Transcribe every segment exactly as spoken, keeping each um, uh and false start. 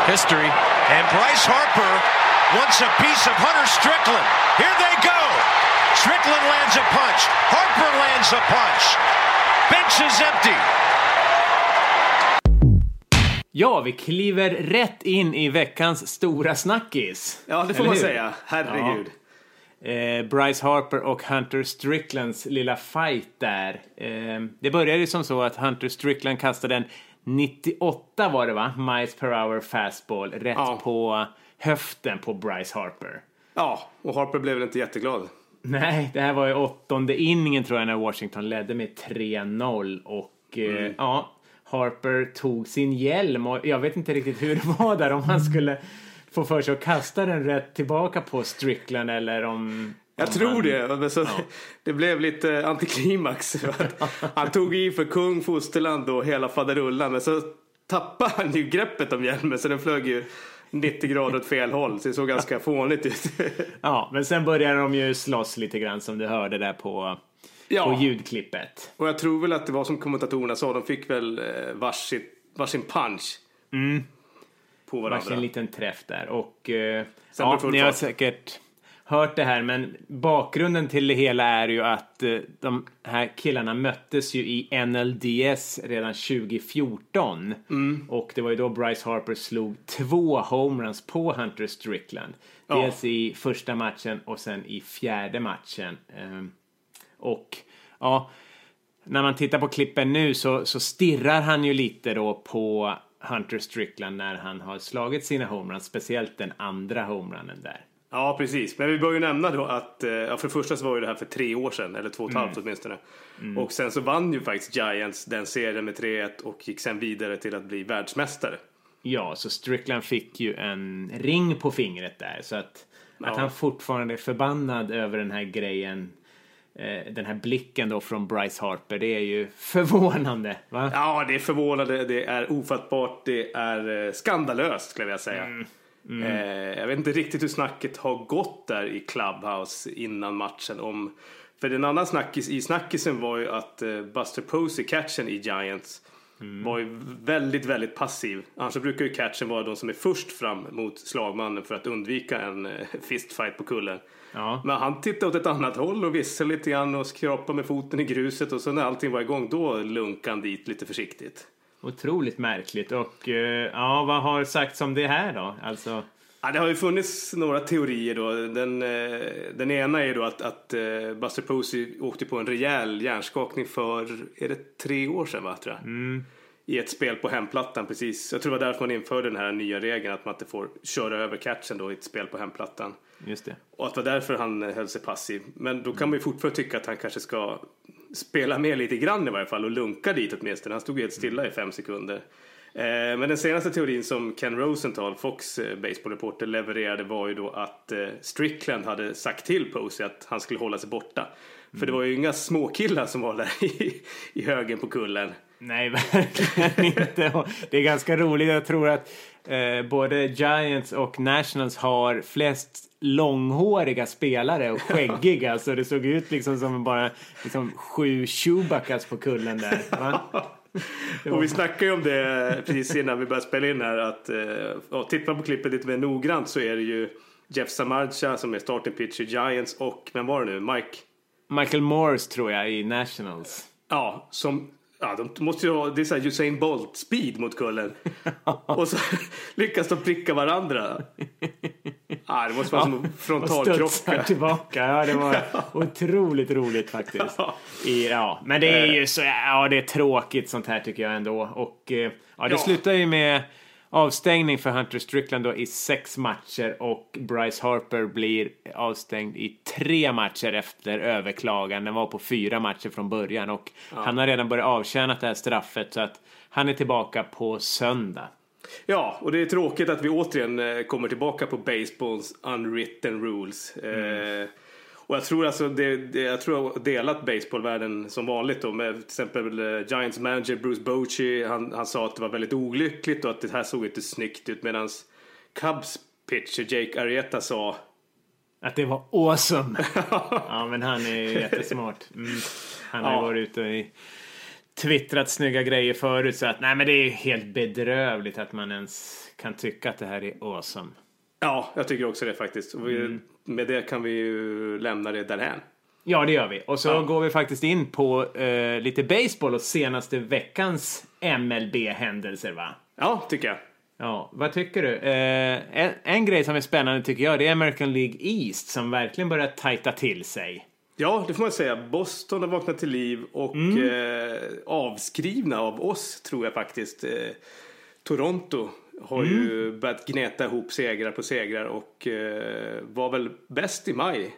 history. And Bryce Harper wants a piece of Hunter Strickland. Here they go. Strickland lands a punch. Harper lands a punch. Bench is empty. Ja, vi kliver rätt in i veckans stora snackis. Ja, det får man säga. Herregud. Ja. Eh, Bryce Harper och Hunter Stricklands lilla fight där. Eh, det började ju som så att Hunter Strickland kastade en nittioåtta var det va? Miles per hour fastball rätt ja. på höften på Bryce Harper. Ja, och Harper blev väl inte jätteglad. Nej, det här var ju åttonde inningen tror jag när Washington ledde med tre noll och mm. eh, ja, Harper tog sin hjälm och jag vet inte riktigt hur det var där om han skulle få för sig att kasta den rätt tillbaka på Strickland eller om... Jag tror han... det, men så, ja. Det blev lite antiklimax. Han tog i för kung, fosterland och hela faderullan, men så tappade han ju greppet om hjälmen så den flög ju nittio grader åt fel håll, så det såg ganska fånigt ut. Ja, men sen började de ju slåss lite grann som du hörde där på, ja. på ljudklippet. Och jag tror väl att det var som kommentatorerna sa, de fick väl varsin, varsin punch mm. på varandra. Varsin liten träff där. Och eh, ja, ni har säkert hört det här, men bakgrunden till det hela är ju att eh, de här killarna möttes ju i N L D S redan tjugo fjorton. Mm. Och det var ju då Bryce Harper slog två homeruns på Hunter Strickland. Ja. Dels i första matchen och sen i fjärde matchen. Eh, och ja, när man tittar på klippen nu så, så stirrar han ju lite då på Hunter Strickland när han har slagit sina homeruns, speciellt den andra homerunnen där. Ja, precis. Men vi bör ju nämna då att ja, för det första så var ju det här för tre år sedan, eller två och ett halvt mm. åtminstone. Mm. Och sen så vann ju faktiskt Giants den serien med tre ett och gick sen vidare till att bli världsmästare. Ja, så Strickland fick ju en ring på fingret där, så att, ja. att han fortfarande är förbannad över den här grejen, eh, den här blicken då från Bryce Harper, det är ju förvånande, va? Ja, det är förvånande, det är ofattbart, det är skandalöst skulle jag säga. Mm. Mm. Eh, jag vet inte riktigt hur snacket har gått där i Clubhouse innan matchen om, för den annan snackis i snackisen var ju att eh, Buster Posey, catchen i Giants, mm. var ju väldigt väldigt passiv. Annars så brukar ju catchen vara de som är först fram mot slagmannen för att undvika en eh, fistfight på kullen. Ja. Men han tittade åt ett annat håll och visslade lite grann och skrapade med foten i gruset, och så när allting var igång då lunkade han dit lite försiktigt. Otroligt märkligt. Och ja, vad har sagts om det här då? Alltså... Ja, det har ju funnits några teorier då. Den, den ena är då att, att Buster Posey åkte på en rejäl hjärnskakning för, är det tre år sedan va, tror jag? Mm. I ett spel på hemplattan, precis. Jag tror det var därför man införde den här nya regeln att man inte får köra över catchen då i ett spel på hemplattan. Just det. Och att det var därför han höll sig passiv. Men då kan man ju fortfarande tycka att han kanske ska spela med lite grann i varje fall och lunka dit åtminstone. Han stod helt stilla i fem sekunder. Eh, men den senaste teorin som Ken Rosenthal, Fox eh, baseballreporter, levererade var ju då att eh, Strickland hade sagt till Posey att han skulle hålla sig borta. Mm. För det var ju inga småkillar som var där i, i högen på kullen. Nej, verkligen inte. Det är ganska roligt. Jag tror att eh, både Giants och Nationals har flest långhåriga spelare och skäggiga. Så det såg ut liksom som bara liksom, sju Chewbaccas på kullen där. Va? Och vi snackade ju om det precis innan vi började spela in här. Att, eh, tittar man på klippet lite mer noggrant så är det ju Jeff Samardzija som är starting pitcher i Giants. Och vem var det nu? Mike? Michael Morse tror jag i Nationals. Ja, som... Ja, de måste ju ha, det är så här Usain Bolt speed mot kullen. Och så lyckas de pricka varandra. Ja, det måste vara som frontalkrocka. Tillbaka. Ja, det var otroligt roligt faktiskt. I, ja, men det är ju så, ja, det är tråkigt sånt här tycker jag ändå. Och ja, det ja. slutar ju med avstängning för Hunter Strickland då i sex matcher, och Bryce Harper blir avstängd i tre matcher efter överklagan. Den var på fyra matcher från början, och ja. han har redan börjat avtjäna det här straffet, så att han är tillbaka på söndag. Ja, och det är tråkigt att vi återigen kommer tillbaka på baseballs unwritten rules. Mm. Eh, Och jag tror alltså det, det, jag tror jag har delat baseballvärlden som vanligt då, med till exempel uh, Giants manager Bruce Bochy, han, han sa att det var väldigt olyckligt och att det här såg inte snyggt ut, medan Cubs pitcher Jake Arrieta sa att det var awesome. Ja, men han är jättesmart. Mm. Han har ja. varit ute i twittrat snygga grejer förut, så att nej, men det är helt bedrövligt att man ens kan tycka att det här är awesome. Ja, jag tycker också det faktiskt. Och vi, mm. med det kan vi ju lämna det därhän. Ja, det gör vi. Och så ja. går vi faktiskt in på eh, lite baseball och senaste veckans M L B-händelser, va? Ja, tycker jag. Ja, vad tycker du? Eh, en, en grej som är spännande tycker jag, det är American League East som verkligen börjar tajta till sig. Ja, det får man säga. Boston har vaknat till liv och mm. eh, avskrivna av oss, tror jag faktiskt. Eh, Toronto har mm. ju börjat gneta ihop segrar på segrar och eh, var väl bäst i maj.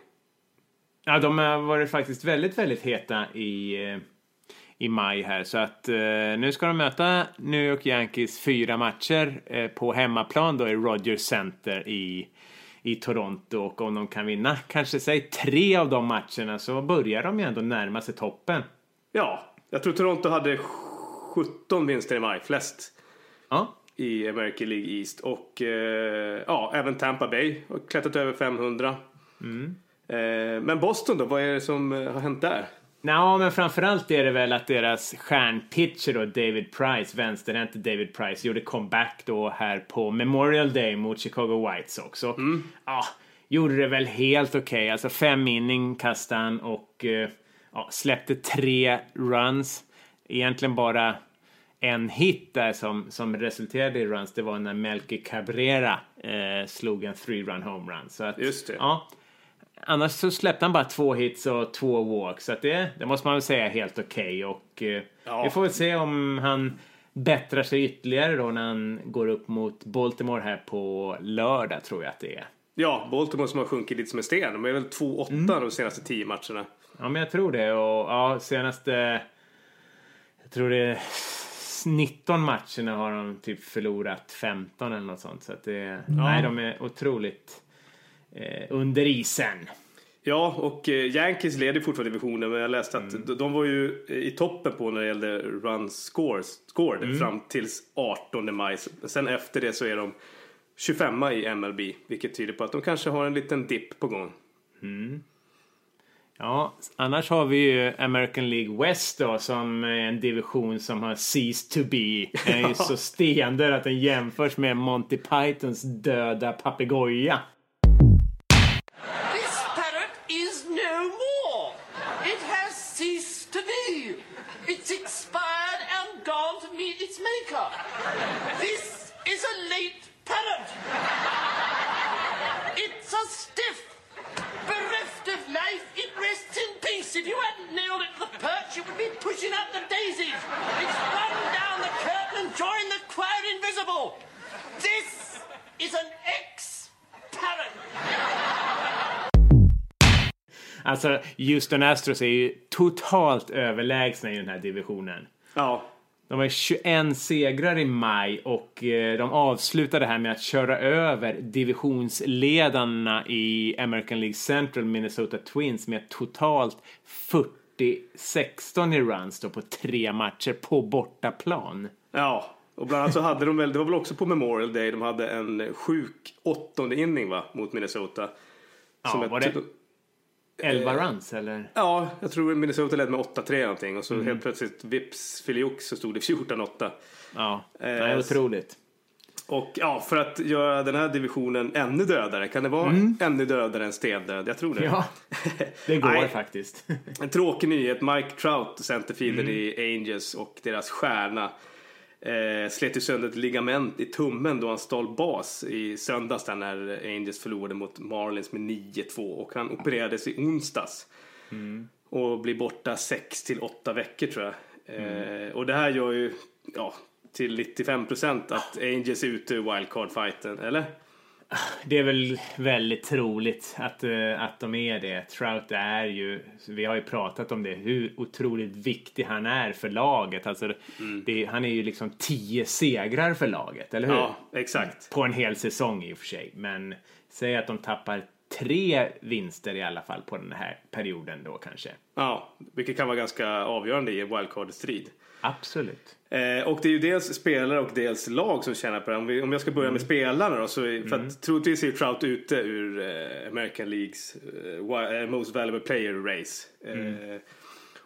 Ja, de har varit faktiskt väldigt, väldigt heta i, eh, i maj här. Så att eh, nu ska de möta New York Yankees fyra matcher eh, på hemmaplan då i Rogers Center i, i Toronto. Och om de kan vinna kanske säg tre av de matcherna så börjar de ju ändå närma sig toppen. Ja, jag tror Toronto hade sjutton vinster i maj, flest. Ja. I American League East. Och eh, ja, även Tampa Bay har klättrat över femhundra. Mm. Eh, men Boston då, vad är det som har hänt där? Ja, men framförallt är det väl att deras stjärnpitcher då, David Price, vänsterhänte David Price, gjorde comeback då här på Memorial Day mot Chicago White Sox. Och mm. ja, gjorde det väl helt okej. Okay. Alltså fem inning kastade han och eh, ja, släppte tre runs. Egentligen bara en hit där som, som resulterade i runs. Det var när Melky Cabrera eh, slog en three-run home run. Så att, just det. Ja, annars så släppte han bara två hits och två walks. Så att det, det måste man väl säga helt okej. Okay. Och eh, ja. Vi får väl se om han bättrar sig ytterligare då när han går upp mot Baltimore här på lördag, tror jag att det är. Ja, Baltimore som har sjunkit lite som en sten. De är väl två åtta mm. de senaste tio matcherna. Ja, men jag tror det. Och ja, senaste... Jag tror det är nitton matcherna har de typ förlorat femton eller något sånt. Så att det... Ja. Nej, de är otroligt eh, under isen. Ja, och eh, Yankees leder fortfarande divisionen, men jag läste att mm. de, de var ju i toppen på när det gällde run scores, scored mm. fram tills artonde maj. Sen efter det så är de tjugofemma i M L B, vilket tyder på att de kanske har en liten dipp på gång. Mm. Ja, annars har vi ju American League West då, som är en division som har ceased to be. Den är ju så stendöd att den jämförs med Monty Pythons döda papegoja. This parrot is no more. It has ceased to be. It's expired and gone to meet its maker. This is a late parrot. It's a stiff, bereft of life, it rests in peace. If you hadn't nailed it to the perch, it would be pushing up the daisies. It's run down the curtain and joined the choir invisible. This is an ex-parrot. Alltså, Houston Astros är ju totalt överlägsna i den här divisionen. Ja. De var tjugoen segrar i maj och eh, de avslutade här med att köra över divisionsledarna i American League Central, Minnesota Twins, med totalt fyrtio sexton i runs då på tre matcher på bortaplan. Ja, och bland annat så hade de väl, det var väl också på Memorial Day, de hade en sjuk åttonde inning va, mot Minnesota. Ja, var det elva runs eller? Ja, jag tror Minnesota ledde med åtta tre någonting och så mm. helt plötsligt vips Filiox så stod det fjorton åtta. Ja, det är eh, otroligt. Och ja, för att göra den här divisionen ännu dödare, kan det vara mm. ännu dödare än stendöd? Jag tror det. Ja, det går Nej, faktiskt. En tråkig nyhet, Mike Trout, centerfielden mm. i Angels och deras stjärna eh, slet ju sönder ett ligament i tummen då han stal bas i söndags där när Angels förlorade mot Marlins med nio två och han opererades i onsdags mm. och blir borta sex till åtta veckor tror jag. Mm. Eh, och det här gör ju ja, till nittiofem procent att Angels är ute ur wildcard-fighten, eller? Det är väl väldigt troligt att, uh, att de är det. Trout är ju, vi har ju pratat om det, hur otroligt viktig han är för laget. Alltså, mm. det, han är ju liksom tio segrar för laget, eller hur? Ja, exakt. På en hel säsong i och för sig. Men säg att de tappar tre vinster i alla fall på den här perioden då kanske. Ja, vilket kan vara ganska avgörande i en wildcard-strid. Absolut. Eh, och det är ju dels spelare och dels lag som tjänar på det. Om, vi, om jag ska börja mm. med spelarna då, så är, för mm. att troligtvis är Trout ute ur eh, American Leagues eh, Most Valuable Player Race. Eh, mm.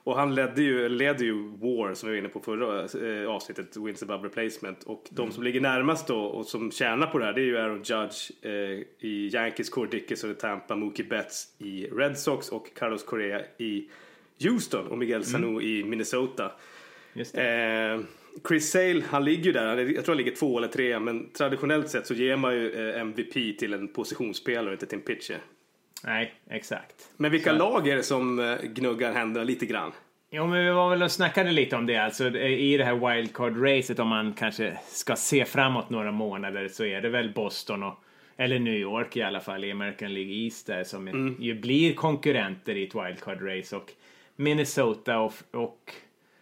Och han ledde ju, ledde ju War, som vi var inne på förra eh, avsnittet, Wins Above Replacement. Och de som ligger närmast då och som tjänar på det här, det är ju Aaron Judge eh, i Yankees, Corey Dickerson i Tampa, Mookie Betts i Red Sox och Carlos Correa i Houston och Miguel Sano mm. i Minnesota. Just det. Eh, Chris Sale, han ligger ju där, jag tror han ligger två eller tre, men traditionellt sett så ger man ju eh, M V P till en positionsspelare och inte till en pitcher. Nej, exakt. Men vilka så. lag är det som eh, gnuggar händerna lite grann? Jo, men vi var väl och snackade lite om det. Alltså, i det här wildcard-racet, om man kanske ska se framåt några månader, så är det väl Boston och, eller New York i alla fall, i American League East där, som mm. ju blir konkurrenter i ett wildcard-race. Och Minnesota och, och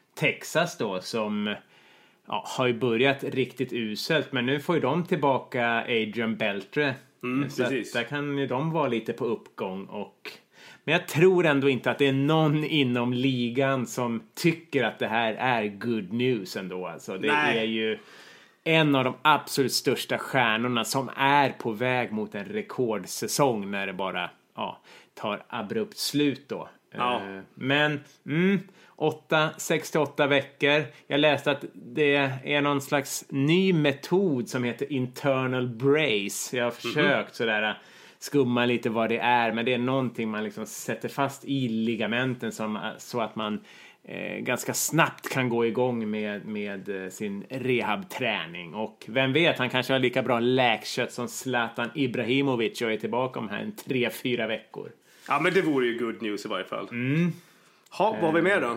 Texas då, som ja, har ju börjat riktigt uselt, men nu får ju de tillbaka Adrian Beltre. Mm, så precis. Där kan ju de vara lite på uppgång. Och men jag tror ändå inte att det är någon inom ligan som tycker att det här är good news ändå. Alltså, det Nej. är ju en av de absolut största stjärnorna som är på väg mot en rekordsäsong när det bara ja, tar abrupt slut då. Ja. Men mm, åtta, sex till åtta veckor. Jag läste att det är någon slags ny metod som heter internal brace. Jag har försökt mm-hmm. sådär skumma lite vad det är, men det är någonting man liksom sätter fast i ligamenten som, så att man eh, ganska snabbt kan gå igång med, med sin rehabträning. Och vem vet, han kanske har lika bra läkkött som Zlatan Ibrahimovic och är tillbaka om här en tre, fyra veckor. Ja, men det vore ju good news i varje fall. Mm. Ha, vad har vi med då?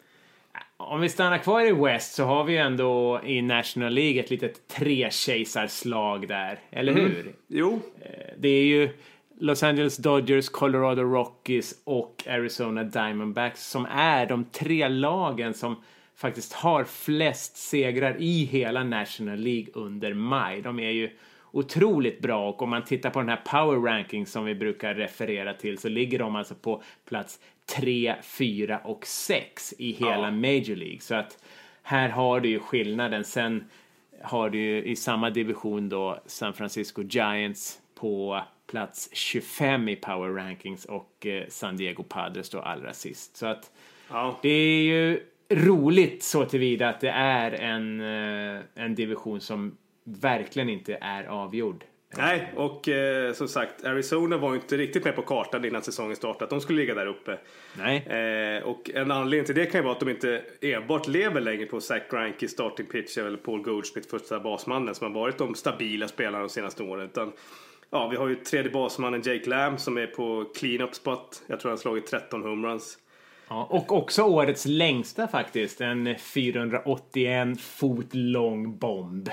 Om vi stannar kvar i West så har vi ändå i National League ett litet tre-kejsarslag där, eller hur? Mm. Jo. Det är ju Los Angeles Dodgers, Colorado Rockies och Arizona Diamondbacks som är de tre lagen som faktiskt har flest segrar i hela National League under maj. De är ju otroligt bra, och om man tittar på den här power ranking som vi brukar referera till, så ligger de alltså på plats tre, fyra och sex i hela ja. Major League. Så att här har du ju skillnaden. Sen har du ju i samma division då San Francisco Giants på plats tjugofem i power rankings och eh, San Diego Padres då allra sist. Så att ja. det är ju roligt så tillvida att det är en, eh, en division som verkligen inte är avgjord. Nej, och eh, som sagt, Arizona var ju inte riktigt med på kartan innan säsongen startade. De skulle ligga där uppe. Nej. Eh, och en anledning till det kan ju vara att de inte enbart lever längre på Zach Greinke, starting pitcher, eller Paul Goldschmidt, första basmannen, som har varit de stabila spelarna de senaste åren. Utan, ja, vi har ju tredje basmannen Jake Lamb som är på clean-up spot. Jag tror han har slagit tretton homeruns. Ja, och också årets längsta faktiskt. En fyrahundraåttioen fot lång bomb.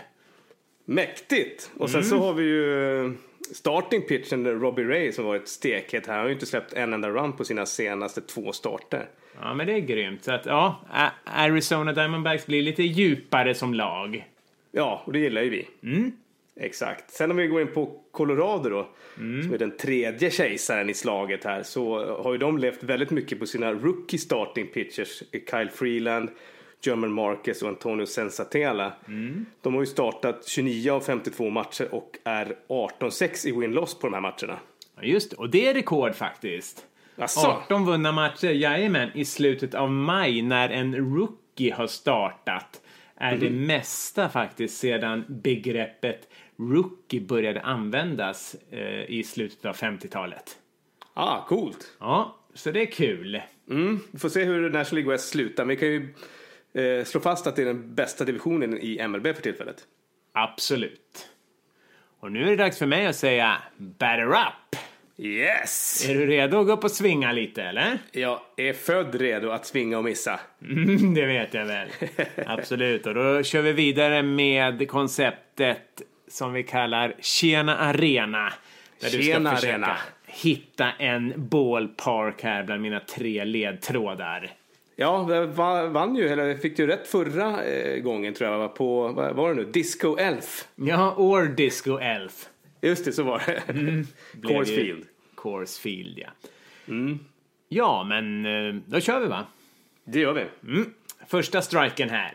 Mäktigt! Och sen mm. så har vi ju starting pitchen Robbie Ray som varit stekhet här. Han har ju inte släppt en enda run på sina senaste två starter. Ja, men det är grymt. Så att, ja, Arizona Diamondbacks blir lite djupare som lag. Ja, och det gillar ju vi. Mm. Exakt. Sen om vi går in på Colorado då, mm. som är den tredje kejsaren i slaget här, så har ju de levt väldigt mycket på sina rookie starting pitchers. Kyle Freeland, German Marquez och Antonio Sensatella. Mm. De har ju startat tjugonio av femtiotvå matcher och är arton sex i win-loss på de här matcherna. Ja, just det. Och det är rekord faktiskt. Asså? arton vunna matcher, jajamän, i slutet av maj när en rookie har startat. Är mm. det mesta faktiskt sedan begreppet rookie började användas eh, i slutet av femtiotalet. Ah, coolt. Ja, så det är kul. Mm, vi får se hur National League West slutar. Men vi kan ju eh, slå fast att det är den bästa divisionen i M L B för tillfället. Absolut. Och nu är det dags för mig att säga batter up. Yes! Är du redo att gå upp och svinga lite, eller? Jag är född redo att svinga och missa. Mm, det vet jag väl. Absolut. Och då kör vi vidare med konceptet som vi kallar Tjena Arena. Där du ska försöka arena. hitta en ballpark här bland mina tre ledtrådar. Ja, jag vann ju, eller fick ju rätt förra eh, gången tror jag, var på, vad var det nu? Disco Elf. Ja, or Disco Elf. Just det, så var det. Mm. Coors Field. Coors Field, ja. Mm. Ja, men då kör vi, va? Det gör vi. Mm. Första striken här.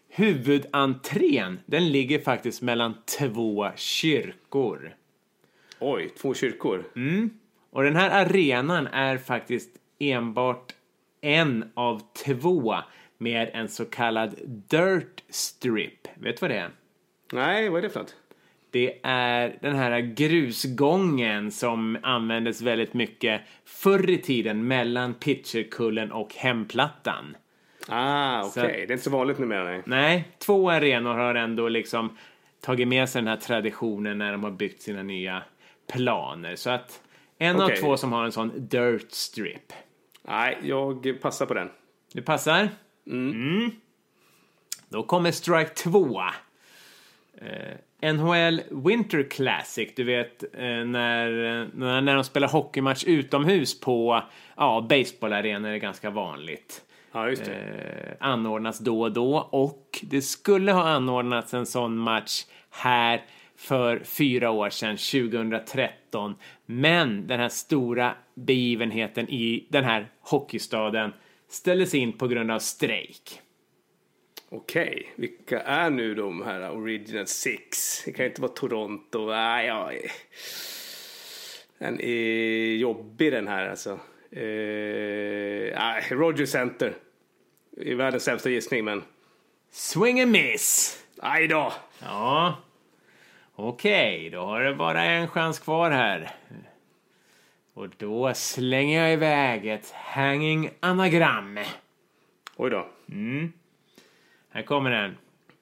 Huvudentrén, den ligger faktiskt mellan två kyrkor. Oj, två kyrkor. Mm. Och den här arenan är faktiskt enbart en av två med en så kallad dirt strip. Vet du vad det är? Nej, vad är det för något? Det är den här grusgången som användes väldigt mycket förr i tiden mellan pitcherkullen och hemplattan. Ah, okej. Okay. Det är inte så vanligt numera, nej. Nej, två arenor har ändå liksom tagit med sig den här traditionen när de har byggt sina nya planer. Så att en okay. av två som har en sån dirt strip. Nej, jag passar på den. Du passar? Mm. Mm. Då kommer strike två. Eh, N H L Winter Classic, du vet eh, när, när, när de spelar hockeymatch utomhus på ja, baseballarenor är ganska vanligt. Ja, just det. Eh, anordnas då och då, och det skulle ha anordnats en sån match här för fyra år sedan, tjugohundratretton, men den här stora begivenheten i den här hockeystaden ställdes in på grund av strejk. Okej, vilka är nu de här Original Six? Det kan inte vara Toronto. Nej, ja. Den är jobbig den här alltså. Eh, Rogers Center. I världens sämsta gissning, men... Swing and miss! Aj då! Ja. Okej, okay, då har det bara en chans kvar här. Och då slänger jag iväg ett hanging anagram. Oj då. Mm. Här kommer den.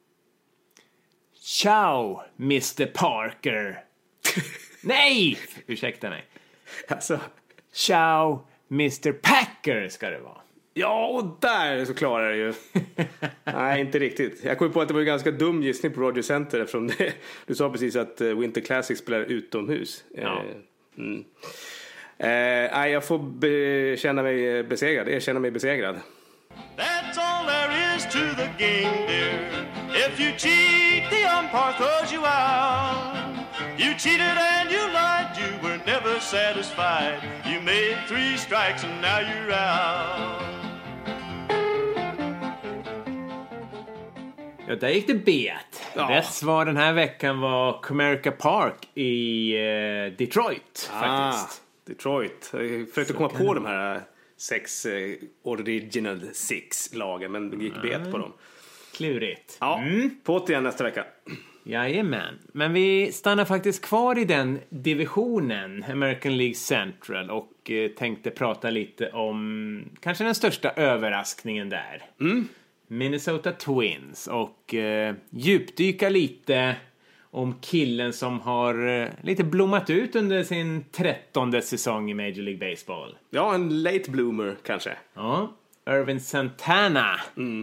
Ciao, mister Parker. Nej! Ursäkta mig. Alltså. Ciao, mister Packer ska det vara. Ja, och där så klarar det ju. Nej, inte riktigt. Jag kom på att det var en ganska dum gissning på Rogers Center eftersom det, du sa precis att Winter Classic spelar utomhus. Ja. Mm. Eh, nej, jag får be- känna mig besegrad. Jag känner mig besegrad. That's all there is to the game, dear. If you cheat, the umpire throws you out. You cheated and you lied, you were never satisfied. You made three strikes and now you're out. Ja, där gick det bet. Ja. Rätt svar den här veckan var Comerica Park i eh, Detroit, Ah, faktiskt. Detroit. Jag försökte komma på de här sex eh, Original Six-lagen, men det gick Ah. bet på dem. Klurigt. Ja, Mm. på igen nästa vecka. Jajamän. Men vi stannar faktiskt kvar i den divisionen, American League Central, och eh, tänkte prata lite om kanske den största överraskningen där. Mm. Minnesota Twins, och eh, djupdyka lite om killen som har eh, lite blommat ut under sin trettonde säsong i Major League Baseball. Ja, en late bloomer kanske. Ja, Ervin Santana. Mm.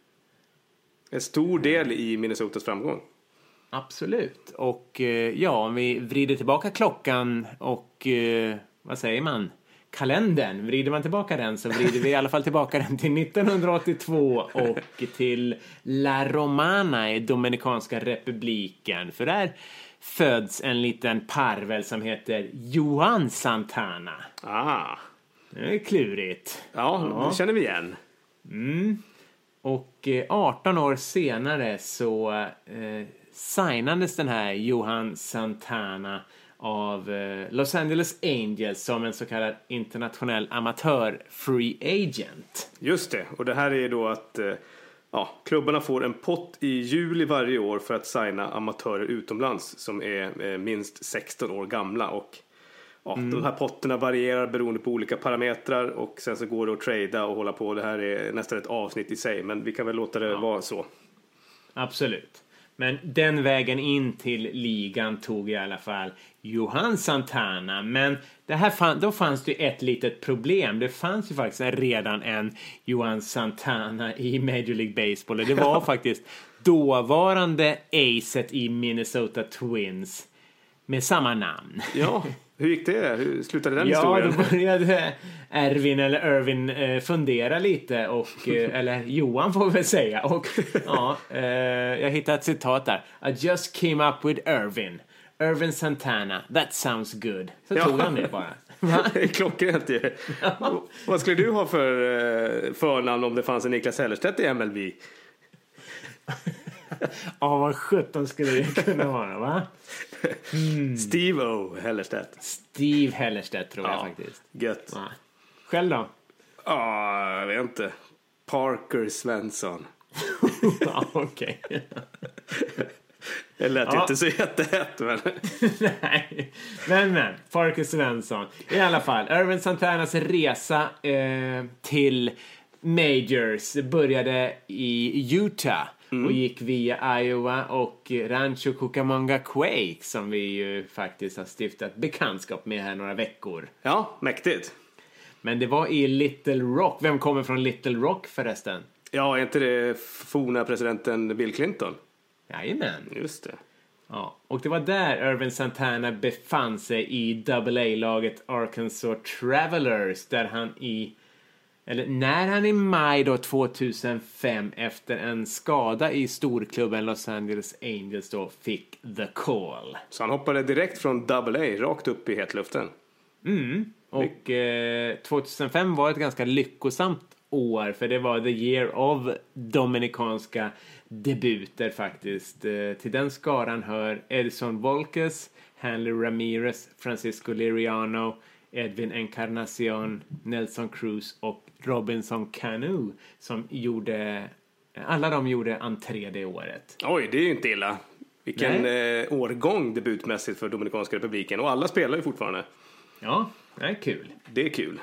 En stor del i Minnesotas framgång. Absolut. Och eh, ja, om vi vrider tillbaka klockan och eh, vad säger man? Kalendern. Vrider man tillbaka den så vrider vi i alla fall tillbaka den till nittonhundraåttiotvå och till La Romana i Dominikanska republiken. För där föds en liten parvel som heter Johan Santana. Ah. Det är klurigt. Ja, ja. Det känner vi igen. Mm. Och eh, arton år senare så eh, signades den här Johan Santana av eh, Los Angeles Angels som en så kallad internationell amatör free agent. Just det, och det här är då att eh, ja, klubbarna får en pott i juli varje år för att signa amatörer utomlands som är eh, minst sexton år gamla, och ja, mm. de här potterna varierar beroende på olika parametrar, och sen så går det att trada och hålla på. Det här är nästan ett avsnitt i sig, men vi kan väl låta det ja. vara så. Absolut. Men den vägen in till ligan tog i alla fall Johan Santana. Men det här fann, då fanns det ett litet problem. Det fanns ju faktiskt redan en Johan Santana i Major League Baseball. Och det var faktiskt dåvarande acet i Minnesota Twins med samma namn. Ja, hur gick det? Hur slutade den ja, historien? Ja, då började Ervin eller Irvin eh, fundera lite och, eh, eller Johan får väl säga. Och ja, eh, jag hittade ett citat där. I just came up with Irvin. Irvin Santana. That sounds good. Så ja. tog han det bara. Det är klockrent ju. Ja. Vad skulle du ha för eh, förnamn om det fanns en Niklas Hellerstedt i M L B? Ja, vad sjutton skulle det kunna vara, va? Mm. Steve O. Hellerstedt. Steve Hellerstedt tror ja, jag faktiskt. Gött. Ja. Själv då? Ah, jag vet inte. Parker Svensson. Ja, okej. Okay. Det lät ja. inte så jättehett, men... Nej, men men, Parker Svensson. I alla fall, Ervin Santanas resa eh, till Majors började i Utah mm. och gick via Iowa och Rancho Cucamonga Quake, som vi ju faktiskt har stiftat bekantskap med här några veckor. Ja, mäktigt. Men det var i Little Rock. Vem kommer från Little Rock förresten? Ja, är inte det forna presidenten Bill Clinton? Jajamän. Just det. Ja, och det var där Ervin Santana befann sig i double A-laget Arkansas Travelers, där han i eller när han i maj då tjugohundrafem efter en skada i storklubben Los Angeles Angels då fick the call. Så han hoppade direkt från double A rakt upp i hetluften. Mm. Och eh, tjugohundrafem var ett ganska lyckosamt år, för det var the year of dominikanska debuter faktiskt. Eh, till den skaran hör Edson Volquez, Hanley Ramirez, Francisco Liriano, Edwin Encarnacion, Nelson Cruz och Robinson Cano, som gjorde, alla de gjorde entré det året. Oj, det är ju inte illa. Vilken eh, årgång debutmässigt för Dominikanska republiken, och alla spelar ju fortfarande. Ja, det är kul. Det är kul.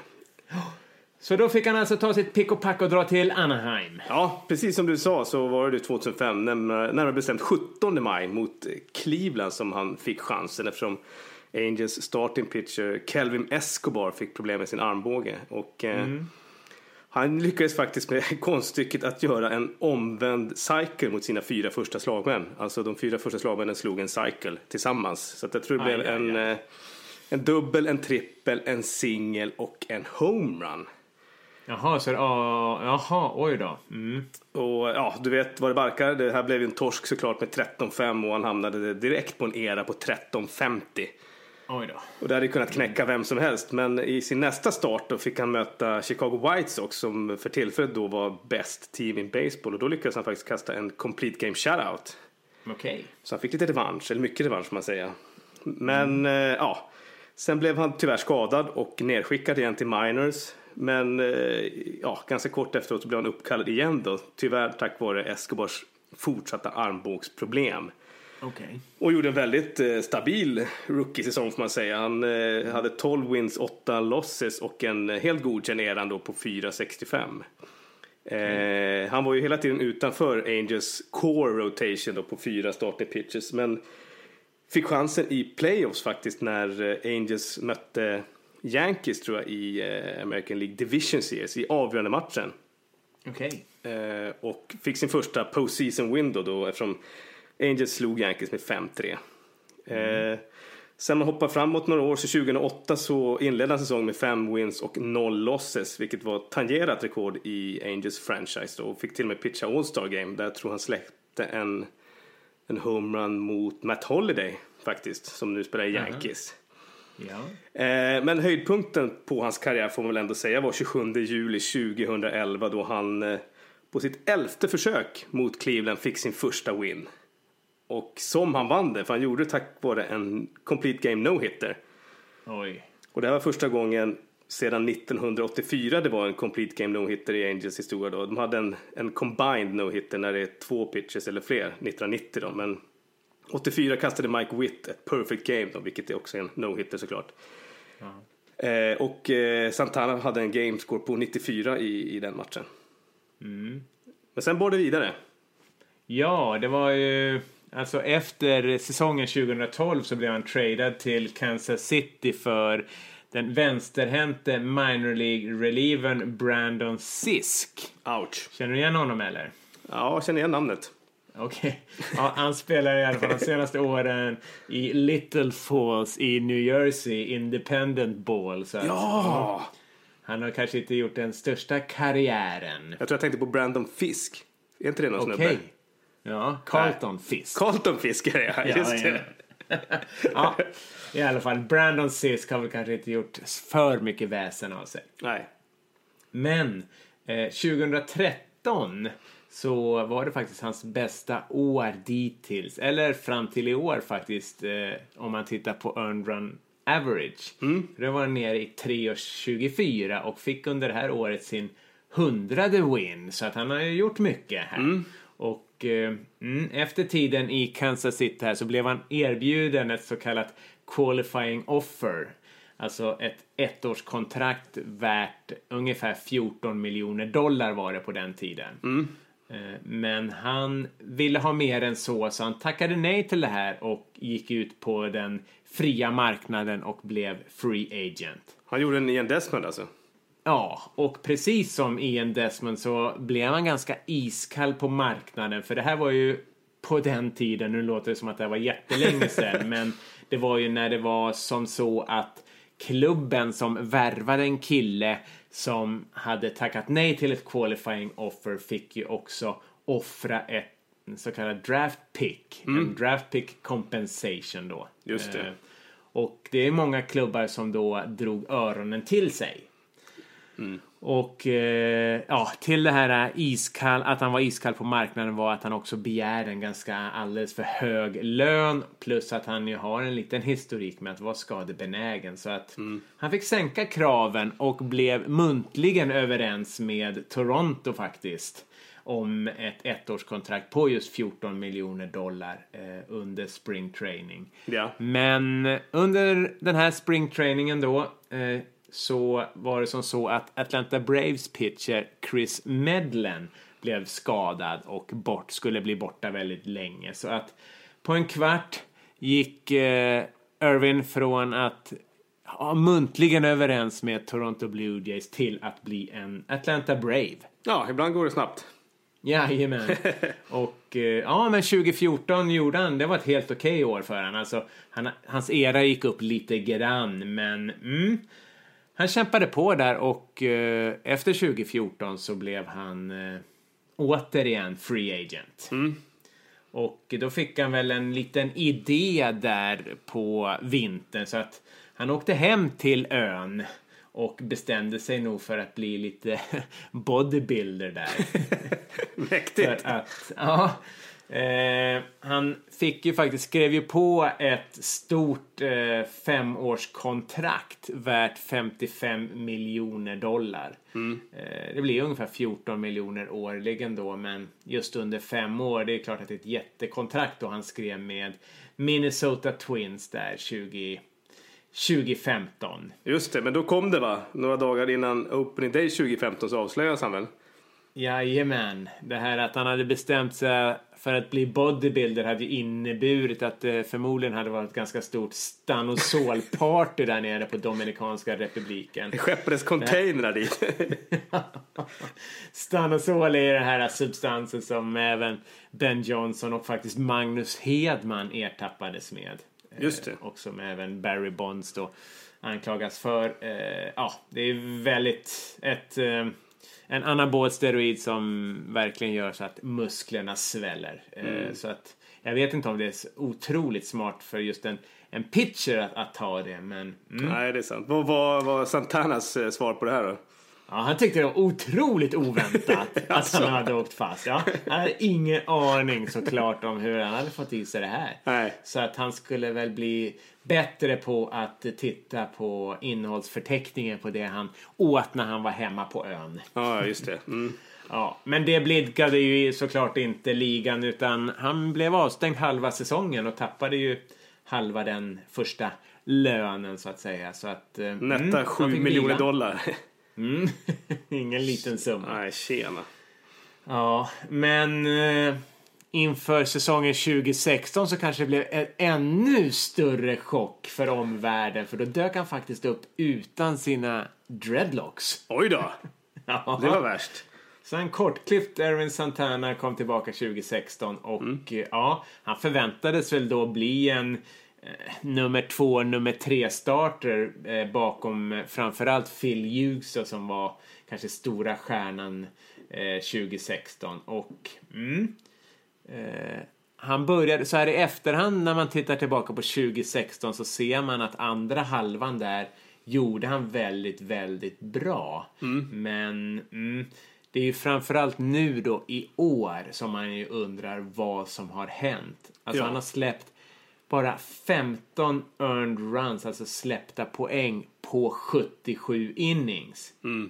Så då fick han alltså ta sitt pick och pack och dra till Anaheim. Ja, precis som du sa så var det tjugohundrafem, närmare bestämt sjuttonde maj mot Cleveland, som han fick chansen, eftersom Angels starting pitcher Kelvin Escobar fick problem med sin armbåge. Och mm. eh, han lyckades faktiskt med konststycket att göra en omvänd cycle mot sina fyra första slagmän. Alltså de fyra första slagmännen slog en cycle tillsammans. Så att jag tror det blev aj, en, aj, aj. en dubbel, en trippel, en singel och en homerun. Jaha, så ja, jaha, oj då. Mm. Och ja, du vet vad det barkar. Det här blev ju en torsk såklart med tretton fem, och han hamnade direkt på en era på tretton femtio. Oj då. Och det hade kunnat knäcka vem som helst. Men i sin nästa start då fick han möta Chicago White Sox, som för tillfället då var bäst team in baseball. Och då lyckades han faktiskt kasta en complete game shutout. Okej. Okay. Så han fick lite revansch, eller mycket revansch får man säga. Men mm. eh, ja, sen blev han tyvärr skadad och nedskickad igen till minors. Men eh, ja, ganska kort efteråt så blev han uppkallad igen då. Tyvärr tack vare Escobars fortsatta armbågsproblem. Okay. Och gjorde en väldigt eh, stabil rookie-säsong får man säga. Han eh, hade tolv wins, åtta losses och en eh, helt godkänd eran då på fyra sextiofem. Eh, mm. Han var ju hela tiden utanför Angels core rotation då på fyra starting pitches. Men fick chansen i playoffs faktiskt när eh, Angels mötte Yankees tror jag i eh, American League Division Series i avgörande matchen. Okej. Okay. Eh, och fick sin första postseason win då eftersom Angels slog Yankees med fem tre. Mm. Eh, sen man hoppar framåt några år, så tjugohundraåtta så inledde han säsong med fem wins och noll losses, vilket var tangerat rekord i Angels franchise då, och fick till och med pitcha All-Star Game där jag tror han släppte en, en homerun mot Matt Holliday faktiskt, som nu spelar i Yankees. Uh-huh. Ja. Eh, men höjdpunkten på hans karriär får man väl ändå säga var tjugosjunde juli tjugohundraelva då han eh, på sitt elfte försök mot Cleveland fick sin första win. Och som han vann det, för han gjorde tack vare en complete game no-hitter. Oj. Och det här var första gången sedan nittonhundraåttiofyra det var en complete game no-hitter i Angels historia då. De hade en, en combined no-hitter när det är två pitches eller fler, nittonhundranittio då. Men åttiofyra kastade Mike Witt ett perfect game då, vilket är också en no-hitter såklart. Ja. Eh, och eh, Santana hade en gamescore på nittiofyra i, i den matchen. Mm. Men sen borde det vidare. Ja, det var ju... Alltså efter säsongen tjugotolv så blev han tradad till Kansas City för den vänsterhänte minor league relievern Brandon Sisk. Ouch. Känner du igen honom eller? Ja, jag känner igen namnet. Okej. Okay. Ja, han spelar i alla fall de senaste åren i Little Falls i New Jersey, Independent Ball. Så ja! Att, han har kanske inte gjort den största karriären. Jag tror jag tänkte på Brandon Fisk. Är inte det någon okay. snubbe? Ja, Carlton Fisk. Carlton Fisk är det, ja, just ja, det. Ja. Ja, i alla fall. Brandon Sisk har väl kanske inte gjort för mycket väsen av sig. Nej. Men eh, tjugotretton så var det faktiskt hans bästa år dittills. Eller fram till i år faktiskt. Eh, om man tittar på earned run average. Mm. Då var han nere i tre komma tjugofyra och fick under det här året sin hundrade win. Så att han har ju gjort mycket här. Mm. Och eh, mm, efter tiden i Kansas City här så blev han erbjuden ett så kallat qualifying offer. Alltså ett ettårskontrakt värt ungefär fjorton miljoner dollar var det på den tiden. Mm. Men han ville ha mer än så, så han tackade nej till det här och gick ut på den fria marknaden och blev free agent. Han gjorde en Ian Desmond alltså? Ja, och precis som Ian Desmond så blev han ganska iskall på marknaden. För det här var ju på den tiden, nu låter det som att det var jättelänge sedan, men det var ju när det var som så att klubben som värvade en kille som hade tackat nej till ett qualifying offer fick ju också offra ett så kallad draft pick. Mm. En draft pick compensation då. Just det. Eh, och det är många klubbar som då drog öronen till sig. Mm. Och eh, ja, till det här iskall, att han var iskall på marknaden var att han också begärde en ganska alldeles för hög lön, plus att han ju har en liten historik med att vara skadebenägen, så att mm. han fick sänka kraven och blev muntligen överens med Toronto faktiskt om ett ettårskontrakt på just fjorton miljoner dollar eh, under spring training. Ja. Men under den här spring trainingen då eh, så var det som så att Atlanta Braves pitcher Chris Medlen blev skadad och bort, skulle bli borta väldigt länge. Så att på en kvart gick eh, Irvin från att ha muntligen överens med Toronto Blue Jays till att bli en Atlanta Brave. Ja, ibland går det snabbt. Jajamän. Och eh, ja, men tjugo fjorton gjorde han, det var ett helt okej år för han. Alltså, han, hans era gick upp lite grann, men mm, han kämpade på där och eh, efter tjugo fjorton så blev han eh, återigen free agent. Mm. Och då fick han väl en liten idé där på vintern, så att han åkte hem till ön och bestämde sig nog för att bli lite bodybuilder där. Mäktigt. För att, ja, eh, han fick ju faktiskt, skrev ju på ett stort eh, femårskontrakt värt femtiofem miljoner dollar. Mm. Eh, det blir ungefär fjorton miljoner årligen då, men just under fem år, det är klart att det är ett jättekontrakt då han skrev med Minnesota Twins där tjugo tjugo femton. Just det, men då kom det va? Några dagar innan opening day tjugo femton så avslöjas han väl? Jajamän. Det här att han hade bestämt sig för att bli bodybuilder hade ju inneburit att det förmodligen hade varit ett ganska stort Stanosol-party där nere på Dominikanska republiken. Det skeppades containrar dit. Stanosol är den här substansen som även Ben Johnson och faktiskt Magnus Hedman ertappades med. Just det. Eh, och som även Barry Bonds då anklagas för. Eh, ja, det är väldigt ett, eh, en anabol steroid som verkligen gör så att musklerna sväller. Eh, mm. Så att jag vet inte om det är otroligt smart för just en, en pitcher att, att ta det. Men, mm. Nej, det är sant. Vad var, var Santanas svar på det här då? Ja, han tyckte det var otroligt oväntat att han hade åkt fast. Ja, han hade ingen aning såklart om hur han hade fått i sig det här. Nej. Så att han skulle väl bli bättre på att titta på innehållsförteckningen på det han åt när han var hemma på ön. Ja, just det. Mm. Ja, men det blidkade ju såklart inte ligan, utan han blev avstängd halva säsongen och tappade ju halva den första lönen så att säga. Så att, Nätta mm, sju miljoner dollar. Mm. Ingen liten summa. Nej, tjena. Ja, men eh, inför säsongen tjugo sexton så kanske det blev en ännu större chock för omvärlden, för då dök han faktiskt upp utan sina dreadlocks. Oj då. Ja. Det var värst. Så en kortklippt Ervin Santana kom tillbaka tjugo sexton och mm. ja, han förväntades väl då bli en nummer två, nummer tre starter eh, bakom framförallt Phil Hughes som var kanske stora stjärnan eh, tjugo sexton. Och mm, eh, han började så här i efterhand när man tittar tillbaka på tjugo sexton så ser man att andra halvan där gjorde han väldigt, väldigt bra. Mm. Men mm, det är ju framförallt nu då i år som man ju undrar vad som har hänt. Alltså ja. han har släppt bara femton earned runs, alltså släppta poäng på sjuttiosju innings. Mm.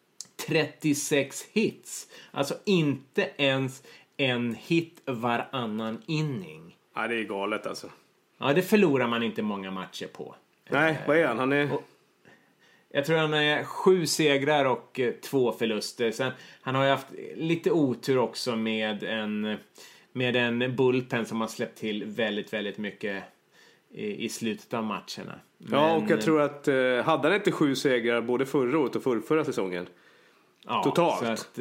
trettiosex hits. Alltså inte ens en hit varannan inning. Ja, det är galet alltså. Ja, det förlorar man inte många matcher på. Nej, vad är han? Han är... Och jag tror han är sju segrar och eh, två förluster. Sen, han har ju haft lite otur också med en, med en bullpen som har släppt till väldigt, väldigt mycket i, i slutet av matcherna. Men, ja, och jag tror att eh, hade han inte sju segrar både förra året och förra, förra säsongen? Ja, totalt. Så att,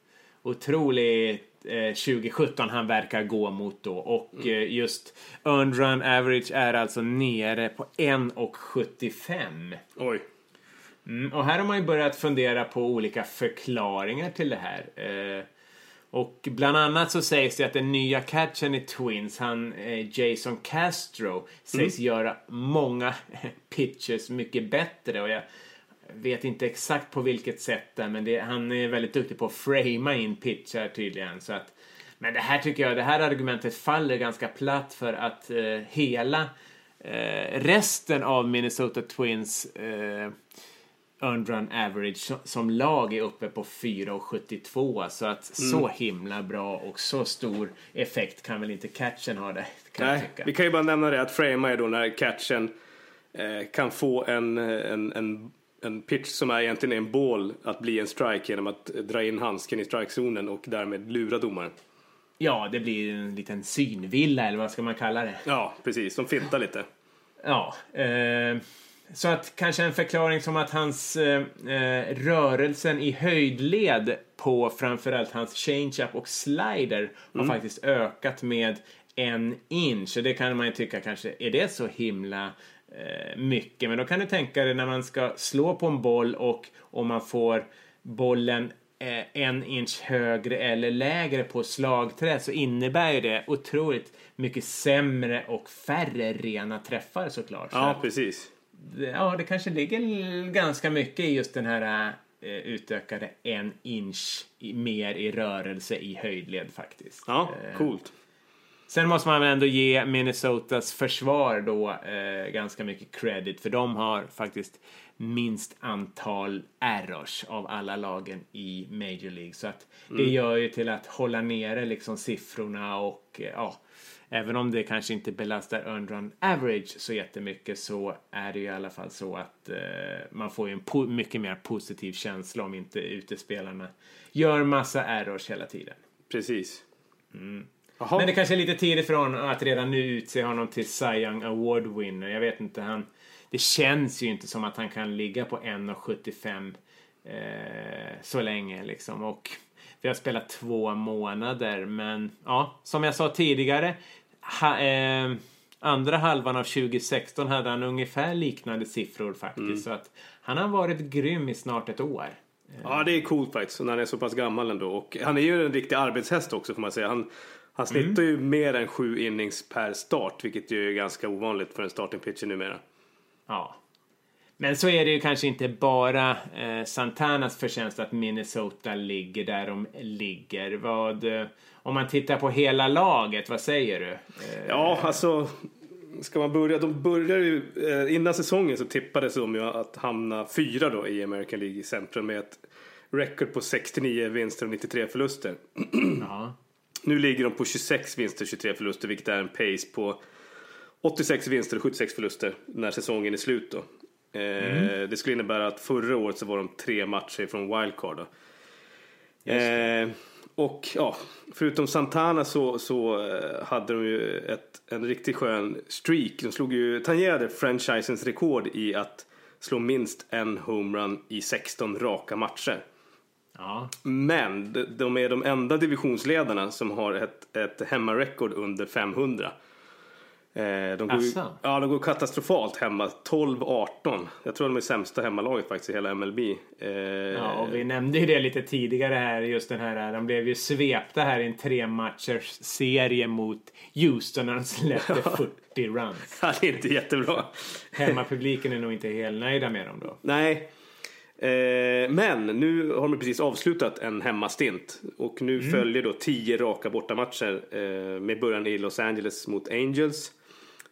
otroligt eh, tjugo sjutton han verkar gå mot då. Och mm. eh, just earned run average är alltså nere på en komma sjuttiofem. Oj. Mm, och här har man ju börjat fundera på olika förklaringar till det här. Eh, och bland annat så sägs det att den nya catchen i Twins, han eh, Jason Castro, sägs mm. göra många pitches mycket bättre. Och jag vet inte exakt på vilket sätt där, men det, han är väldigt duktig på att framea in pitcher tydligen. Så att, men det här tycker jag, det här argumentet faller ganska platt för att eh, hela eh, resten av Minnesota Twins eh, earned run average som lag är uppe på fyra komma sjuttiotvå, så att mm. så himla bra och så stor effekt kan väl inte catchen ha det, kan Nej, jag tycka. Vi kan ju bara nämna det att framea är då när catchen eh, kan få en, en, en, en pitch som är egentligen en boll att bli en strike genom att dra in handsken i strikezonen och därmed lura domaren. Ja, det blir en liten synvilla eller vad ska man kalla det? Ja, precis. De fintar lite. Ja, eh, så att kanske en förklaring som att hans eh, rörelsen i höjdled på framförallt hans changeup och slider mm. har faktiskt ökat med en inch. Så det kan man ju tycka kanske, är det så himla eh, mycket? Men då kan du tänka dig när man ska slå på en boll och om man får bollen eh, en inch högre eller lägre på slagträ, så innebär ju det otroligt mycket sämre och färre rena träffar såklart. Ja, så precis. Ja, det kanske ligger ganska mycket i just den här eh, utökade en inch i, mer i rörelse i höjdled faktiskt. Ja, coolt. Eh, sen måste man ändå ge Minnesotas försvar då eh, ganska mycket credit, för de har faktiskt minst antal errors av alla lagen i Major League. Så att det mm. gör ju till att hålla nere liksom siffrorna och eh, ja, även om det kanske inte belastar earned run average så jättemycket, så är det ju i alla fall så att eh, man får ju en po- mycket mer positiv känsla om inte utespelarna gör massa errors hela tiden. Precis. Mm. Men det kanske är lite tidigt för honom att redan nu utse honom till Cy Young Award winner. Jag vet inte, han, det känns ju inte som att han kan ligga på en komma sjuttiofem eh, så länge liksom. Och vi har spelat två månader, men ja, som jag sa tidigare, ha, eh, andra halvan av tjugo sexton hade han ungefär liknande siffror faktiskt. Mm. Så att han har varit grym i snart ett år. Ja, det är coolt faktiskt när han är så pass gammal ändå. Och han är ju en riktig arbetshäst också får man säga. Han, han snittar mm. ju mer än sju innings per start, vilket ju är ganska ovanligt för en starting pitcher numera. Ja. Men så är det ju kanske inte bara eh, Santanas förtjänst att Minnesota ligger där de ligger. Vad, eh, om man tittar på hela laget, vad säger du? Eh, ja, alltså ska man börja, de börjar ju eh, innan säsongen så tippades de ju att hamna fyra då i American League Centrum med ett record på sextionio vinster och nittiotre förluster. Ja. Nu ligger de på tjugosex vinster och tjugotre förluster, vilket är en pace på åttiosex vinster och sjuttiosex förluster när säsongen är slut då. Mm. Det skulle innebära att förra året så var de tre matcher från wildcard då. Eh, och ja, förutom Santana så, så hade de ju ett, en riktigt skön streak. De slog ju, tangerade franchisens rekord i att slå minst en homerun i sexton raka matcher. Ja. Men de, de är de enda divisionsledarna som har ett, ett hemmarekord under femhundra. Eh, de, går ju, ja, de går katastrofalt hemma, tolv arton. Jag tror de är sämsta hemmalaget faktiskt i hela M L B. Eh, ja, och vi nämnde ju det lite tidigare här, just den här, de blev ju svepta här i en tre matchers serie mot Houston när de släppte fyrtio runs. Ja, det är inte jättebra. Hemmapubliken är nog inte helt nöjda med dem då. Nej. Eh, men nu har de precis avslutat en hemmastint och nu mm. följer då tio raka bortamatcher eh, med början i Los Angeles mot Angels,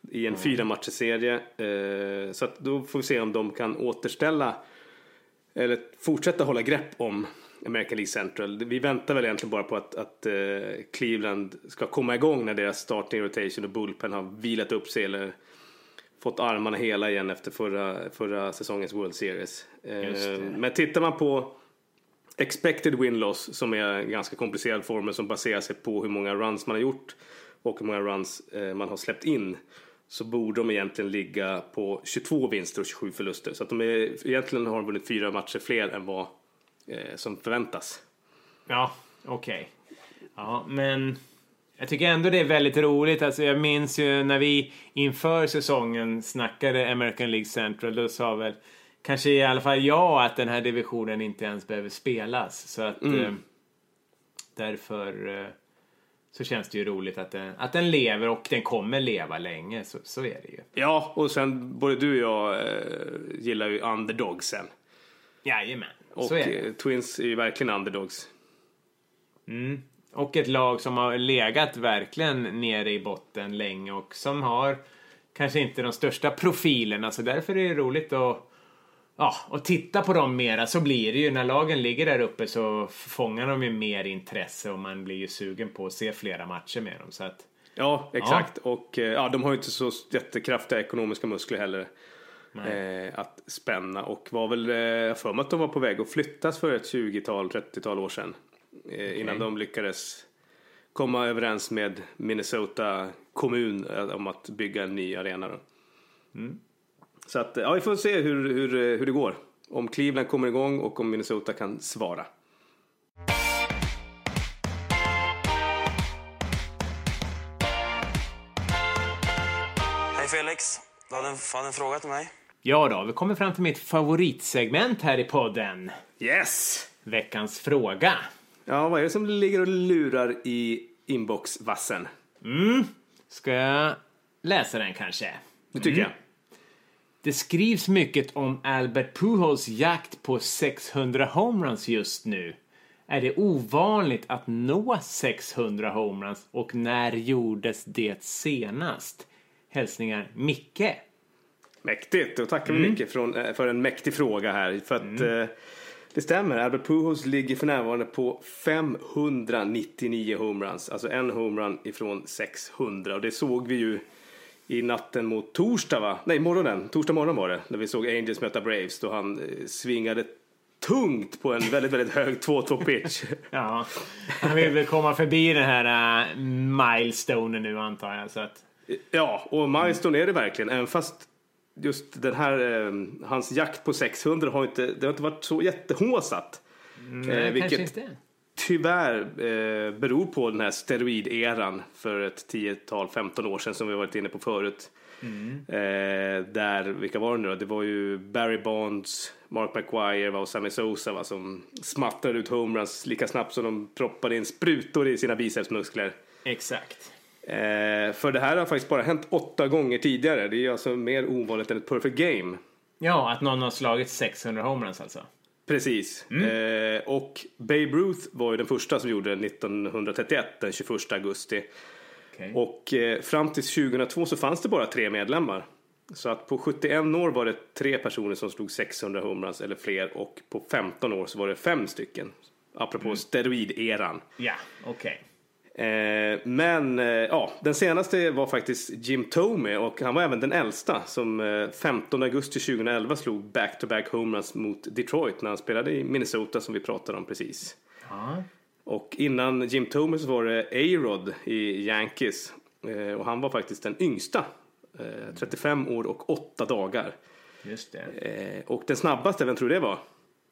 i en mm. fyra matcherserie. Eh, så att då får vi se om de kan återställa eller fortsätta hålla grepp om American League Central. Vi väntar väl egentligen bara på att, att eh, Cleveland ska komma igång när deras starting rotation och bullpen har vilat upp sig eller fått armarna hela igen efter förra, förra säsongens World Series. Eh, men tittar man på expected win-loss, som är en ganska komplicerad formel som baserar sig på hur många runs man har gjort och hur många runs eh, man har släppt in, så borde de egentligen ligga på tjugotvå vinster och tjugosju förluster. Så att de är, egentligen har de vunnit fyra matcher fler än vad eh, som förväntas. Ja, okej. Okay. Ja, men jag tycker ändå det är väldigt roligt. Alltså jag minns ju när vi inför säsongen snackade American League Central, då sa väl kanske i alla fall jag att den här divisionen inte ens behöver spelas. Så att mm. eh, därför eh, så känns det ju roligt att den, att den lever, och den kommer leva länge. Så, så är det ju. Ja, och sen både du och jag eh, gillar ju underdogsen. Jajamän, och så är det. Och Twins är ju verkligen underdogs. Mm. Och ett lag som har legat verkligen nere i botten länge och som har kanske inte de största profilerna. Så därför är det roligt att, ja, att titta på dem mera. Så blir det ju, när lagen ligger där uppe så fångar de ju mer intresse och man blir ju sugen på att se flera matcher med dem. Så att, ja, exakt. Ja. Och ja, de har ju inte så jättekraftiga ekonomiska muskler heller eh, att spänna. Och var väl eh, för mig att de var på väg att flyttas för ett tjugotal, trettiotal år sedan. Okay. Innan de lyckades komma överens med Minnesota kommun om att bygga en ny arena då. Mm. Så att, ja, vi får se hur, hur, hur det går. Om Cleveland kommer igång och om Minnesota kan svara. Hej Felix, du hade en, hade en fråga till mig. Ja då, vi kommer fram till mitt favoritsegment här i podden. Yes! Veckans fråga. Ja, vad är det som ligger och lurar i inboxvassen? Mm. Ska jag läsa den kanske? Det tycker mm. jag. Det skrivs mycket om Albert Pujols jakt på sexhundra homeruns just nu. Är det ovanligt att nå sexhundra homeruns, och när gjordes det senast? Hälsningar Micke. Mäktigt, och tackar mm. Micke för, för en mäktig fråga här. För att mm. eh, det stämmer, Albert Pujols ligger för närvarande på femhundranittionio homeruns. Alltså en homerun ifrån sexhundra. Och det såg vi ju i natten mot torsdag, va? Nej, morgonen. Torsdag morgon var det. När vi såg Angels möta Braves. Då han eh, svingade tungt på en väldigt, väldigt hög två två pitch. Ja, han vill väl komma förbi den här uh, milestonen nu, antar jag. Så att... Ja, och milestone är det verkligen. Även fast just den här, eh, hans jakt på sexhundra har inte, det har inte varit så jättehåsat. Nej, eh, vilket kanske inte. Tyvärr eh, beror på den här steroideran för ett tiotal, femton år sedan som vi varit inne på förut. Mm. Eh, där, vilka var det nu då? Det var ju Barry Bonds, Mark McGwire och Sammy Sosa, va, som smattrade ut homeruns lika snabbt som de proppade in sprutor i sina bicepsmuskler. Exakt. Eh, för det här har faktiskt bara hänt åtta gånger tidigare. Det är alltså mer ovanligt än ett perfect game. Ja, att någon har slagit sexhundra homeruns alltså. Precis. Mm. Eh, och Babe Ruth var ju den första som gjorde nittonhundratrettioett, den tjugoförsta augusti. Okay. Och eh, fram till tjugohundratvå så fanns det bara tre medlemmar. Så att på sjuttioen år var det tre personer som slog sexhundra homeruns eller fler. Och på femton år så var det fem stycken. Apropå mm. steroideran. Ja, okej. Okay. Eh, men eh, ja, den senaste var faktiskt Jim Thome, och han var även den äldsta som eh, femtonde augusti tjugoelva slog back-to-back homeruns mot Detroit när han spelade i Minnesota, som vi pratade om precis. Ja. Och innan Jim Thome så var det A-Rod i Yankees, eh, och han var faktiskt den yngsta, eh, trettiofem år och åtta dagar. Just det. Eh, och den snabbaste, vem tror du det var?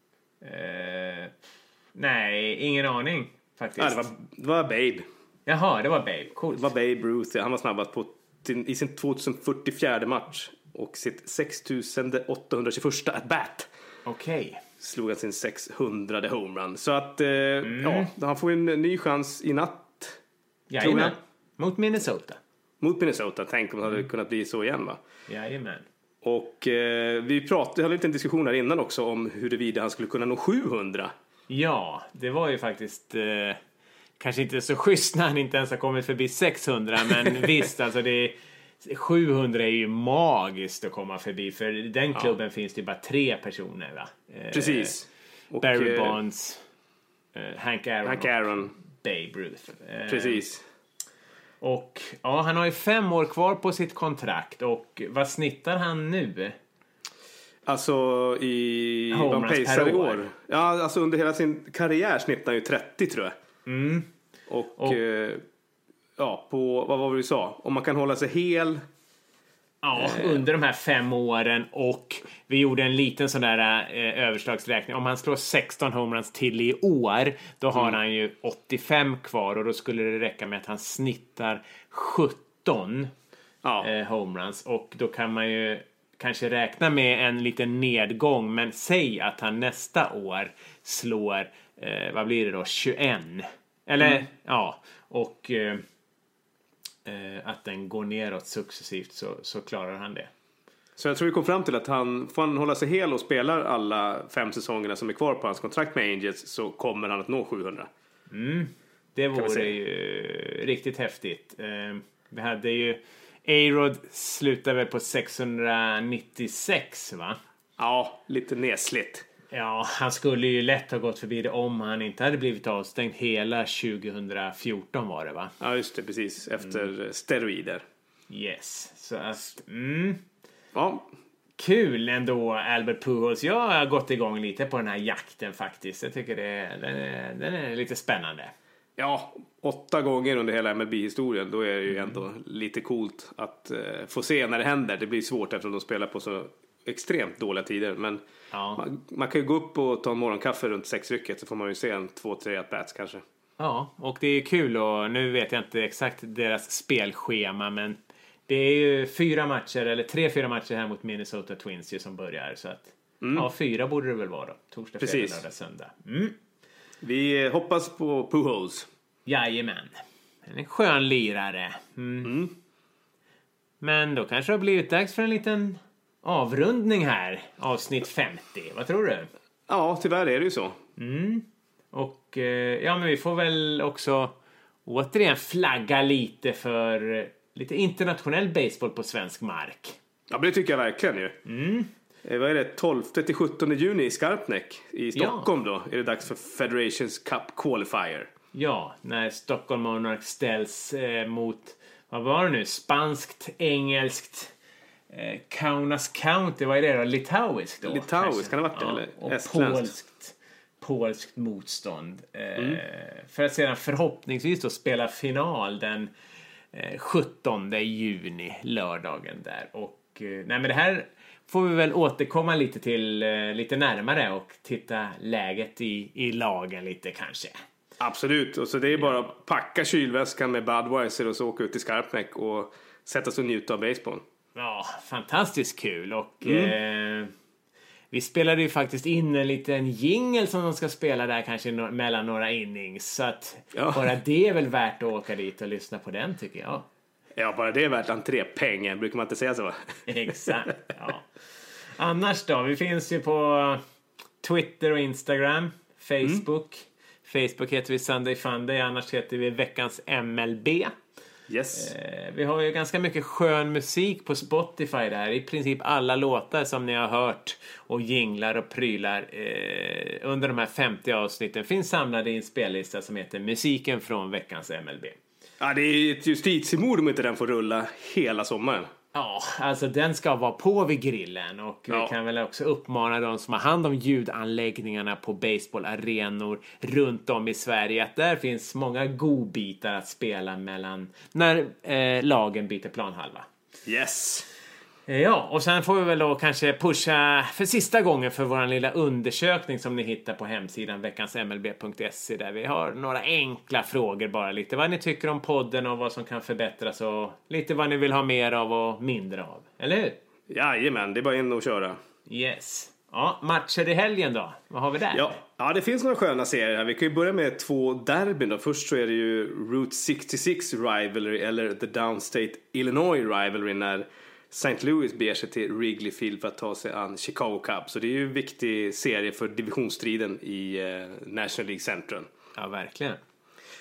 Eh, nej, ingen aning. Faktiskt. Ja, det, var, det var Babe. Jaha, det var Babe. Coolt. Det var Babe Ruth. Han var snabbast på, till, i sin tvåtusenfyrtiofjärde match. Och sitt sextusenåttahundratjugoförsta at-bat. Okej. Okay. Slog han sin sexhundrade homerun. Så att, eh, mm. ja, han får en ny chans i natt. Jajamän. Mot Minnesota. Mot Minnesota. Tänk om det hade mm. kunnat bli så igen, va? Jajamän. Och eh, vi pratade, hade lite en diskussion här innan också om huruvida han skulle kunna nå sjuhundra. Ja, det var ju faktiskt eh, kanske inte så schysst när han inte ens har kommit förbi sexhundra, men visst, alltså det, sjuhundra är ju magiskt att komma förbi. För i den klubben ja. finns det bara tre personer, va? Precis. Och, Barry Bonds, eh, Hank Aaron, Hank Aaron. Babe Ruth. Eh, Precis. Och ja, han har ju fem år kvar på sitt kontrakt. Och vad snittar han nu? Alltså i Home runs per i år. år. Ja, alltså under hela sin karriär snittar han ju trettio, tror jag. Mm. Och, och eh, ja, på vad var det vi sa? Om man kan hålla sig hel. Ja, eh. under de här fem åren. Och vi gjorde en liten sån där eh, överslagsräkning. Om han slår sexton home runs till i år, då har mm. han ju åttiofem kvar. Och då skulle det räcka med att han snittar sjutton ja. eh, home runs. Och då kan man ju kanske räkna med en liten nedgång. Men säg att han nästa år slår, eh, vad blir det då, tjugoett. Eller, mm. ja, och eh, eh, att den går neråt successivt, så, så klarar han det. Så jag tror vi kom fram till att han får han hålla sig hel och spelar alla fem säsongerna som är kvar på hans kontrakt med Angels, så kommer han att nå sjuhundra. Mm, det vore ju riktigt häftigt. Eh, vi hade ju A-Rod slutade väl på sexhundranittiosex, va? Ja, lite nedslitt. Ja, han skulle ju lätt ha gått förbi det om han inte hade blivit avstängd hela tjugohundrafjorton, var det, va? Ja, just det, precis. Efter mm. steroider. Yes, så att mm. ja. Kul ändå, Albert Pujols. Jag har gått igång lite på den här jakten faktiskt. Jag tycker det, den, är, den är lite spännande. Ja, åtta gånger under hela M L B-historien. Då är det ju ändå mm. lite coolt att uh, få se när det händer. Det blir svårt eftersom de spelar på så extremt dåliga tider. Men ja. man, man kan ju gå upp och ta en morgonkaffe runt sexrycket, så får man ju se en två, tre at-bats kanske. Ja, och det är kul. Och nu vet jag inte exakt deras spelschema, men det är ju fyra matcher, eller tre, fyra matcher här mot Minnesota Twins ju som börjar. Så att, mm. ja, fyra borde det väl vara då. Torsdag, fredag, lördag, söndag. Mm. Vi hoppas på Pujols. Jajamän. En skön lirare. Mm. Mm. Men då kanske det har blivit dags för en liten avrundning här. Avsnitt femtio. Vad tror du? Ja, tyvärr är det ju så. Mm. Och eh, ja, men vi får väl också återigen flagga lite för lite internationell baseball på svensk mark. Ja, det tycker jag verkligen ju. Mm. Eh, vad är det? tolfte till sjuttonde juni i Skarpnäck i Stockholm, ja. Då är det dags för Federations Cup Qualifier. Ja, när Stockholm Monarchs ställs eh, mot, vad var det nu? Spanskt, engelskt, eh, Kaunas County, vad är det då? Litauiskt då? Litauiskt, kan det ha varit det? Ja, eller och polskt, polskt motstånd. Eh, mm. För att sedan förhoppningsvis då spela final den eh, sjuttonde juni, lördagen där. Och eh, nej, men det här får vi väl återkomma lite till eh, lite närmare och titta läget i, i lagen lite kanske. Absolut, och så det är bara att packa kylväskan med Budweiser och så åka ut till Skarpnäck och sätta sig och njuta av baseball. Ja, fantastiskt kul. Och mm. eh, vi spelade ju faktiskt in en liten jingle som de ska spela där kanske no- mellan några innings. Så att ja. bara det är väl värt att åka dit och lyssna på den, tycker jag. Ja, bara det är värt entrépengen, brukar man inte säga så? Exakt, ja. Annars då, vi finns ju på Twitter och Instagram, Facebook. Mm. Facebook heter vi Sunday Funday, annars heter vi Veckans M L B. Yes. Eh, vi har ju ganska mycket skön musik på Spotify där. I princip alla låtar som ni har hört och jinglar och prylar eh, under de här femtio avsnitten finns samlade i en spellista som heter Musiken från Veckans M L B. Ja, det är ett justitiemord om inte den får rulla hela sommaren. Ja, alltså den ska vara på vid grillen. Och ja. vi kan väl också uppmana de som har hand om ljudanläggningarna på baseballarenor runt om i Sverige att där finns många godbitar att spela mellan när eh, lagen byter planhalva. Yes. Ja, och sen får vi väl då kanske pusha för sista gången för våran lilla undersökning som ni hittar på hemsidan veckans m l b punkt se, där vi har några enkla frågor, bara lite vad ni tycker om podden och vad som kan förbättras och lite vad ni vill ha mer av och mindre av, eller hur? Jajamän, det är bara in och köra. Yes. Ja, matcher i helgen då, vad har vi där? Ja, ja, det finns några sköna serier här. Vi kan ju börja med två derbyn då. Först så är det ju Route sextiosex Rivalry eller The Downstate Illinois Rivalry när Saint Louis beger sig till Wrigley Field för att ta sig an Chicago Cubs. Så det är ju en viktig serie för divisionsstriden i eh, National League Central. Ja, verkligen.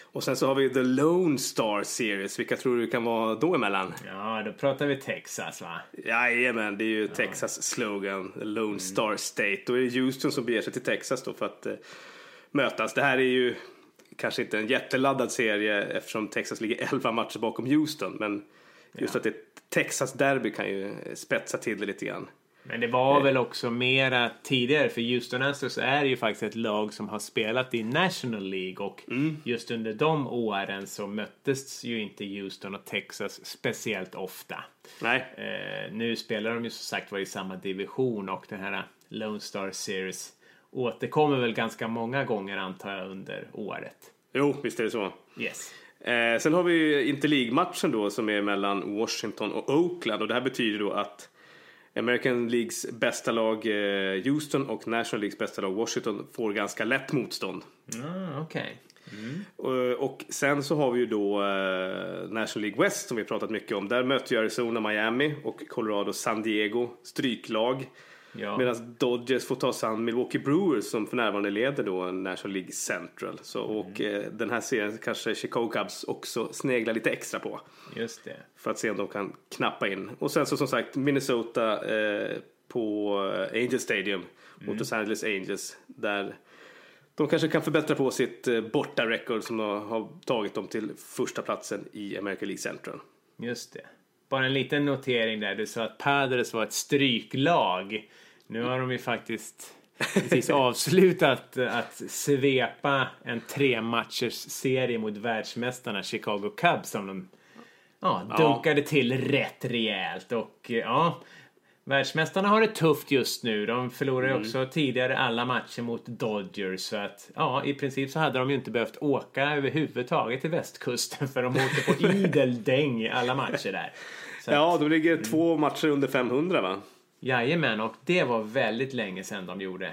Och sen så har vi The Lone Star Series. Vilka tror du kan vara då emellan? Ja, då pratar vi Texas, va? Jajamän, det är ju ja. Texas slogan. The Lone mm. Star State. Då är det Houston som beger sig till Texas då för att uh, mötas. Det här är ju kanske inte en jätteladdad serie eftersom Texas ligger elva matcher bakom Houston. Men just ja. att det är Texas derby kan ju spetsa till det lite grann. Men det var väl också mera tidigare, för Houston Astros är ju faktiskt ett lag som har spelat i National League och mm. just under de åren så möttes ju inte Houston och Texas speciellt ofta. Nej. Eh, nu spelar de ju som sagt var i samma division och den här Lone Star Series återkommer väl ganska många gånger antar jag under året. Jo, visst är det så. Yes. Eh, sen har vi ju Interleague-matchen då som är mellan Washington och Oakland och det här betyder då att American Leagues bästa lag eh, Houston och National Leagues bästa lag Washington får ganska lätt motstånd. Ah, okej. Okay. Mm. Och, och sen så har vi ju då eh, National League West som vi har pratat mycket om. Där möter ju Arizona Miami och Colorado San Diego, stryklag. Ja. Medan Dodgers får ta sig an Milwaukee Brewers som för närvarande leder då National League Central. Så, och mm. eh, den här serien kanske Chicago Cubs också sneglar lite extra på. Just det. För att se om de kan knappa in. Och sen så som sagt Minnesota eh, på Angel Stadium mot mm. Los Angeles Angels. Där de kanske kan förbättra på sitt eh, borta-record som har tagit dem till första platsen i American League Central. Just det. Bara en liten notering där. Du sa att Padres var ett stryklag. Nu har de ju faktiskt precis avslutat att svepa en tre matchers serie mot världsmästarna Chicago Cubs som de ja, dunkade ja. till rätt rejält. Och ja, världsmästarna har det tufft just nu. De förlorade mm. också tidigare alla matcher mot Dodgers. Så att ja, i princip så hade de ju inte behövt åka överhuvudtaget till västkusten för de åkte på idel däng i alla matcher där. Så ja, de ligger mm. två matcher under femhundra va? Jajamän, och det var väldigt länge sedan de gjorde.